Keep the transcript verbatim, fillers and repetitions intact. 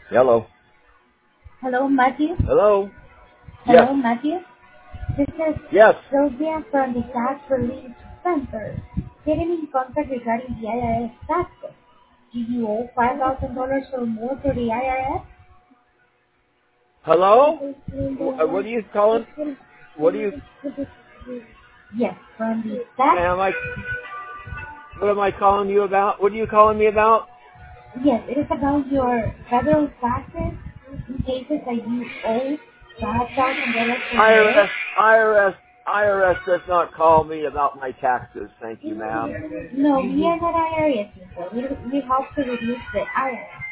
Hello. Hello, Matthew. Hello. Yes. Hello, Matthew. This is Yes. Sylvia from the Tax Relief Center. Getting in contact regarding the I R S taxes. Do you owe five thousand dollars or more to the I R Hello. Wh- What are you calling? S? What are you, Yes, from the tax. ma'am? I. What am I calling you about? What are you calling me about? Yes, it is about your federal taxes in cases that you owe five thousand dollars or more. I R S. I R S. I R S does not call me about my taxes. Thank you, ma'am. No, we are not I R S people. We, we help to reduce the I R S.